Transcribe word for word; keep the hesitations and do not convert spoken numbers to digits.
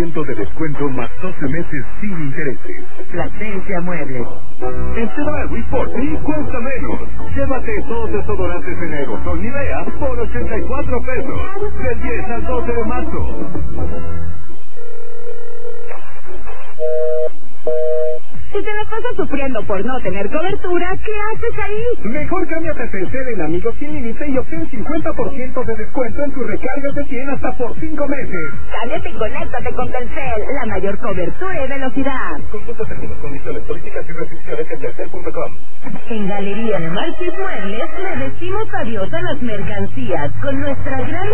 ciento de descuento más doce meses sin intereses. Plasencia Muebles. En Chedraui, por ti cuesta menos. Llévate dos desodorantes en aerosol Nivea por ochenta y cuatro pesos. Del diez al doce de marzo. Si te la pasas sufriendo por no tener cobertura, ¿qué haces ahí? Mejor cámbiate a Telcel en Amigos Sin Límite y obtén cincuenta por ciento de descuento en tus recargas de cien hasta por cinco meses. Cámbiate y conéctate con Telcel, la mayor cobertura y velocidad. Consulta términos, condiciones, políticas y restricciones en telcel punto com. En Galería Márquez Muebles le decimos adiós a las mercancías con nuestra gran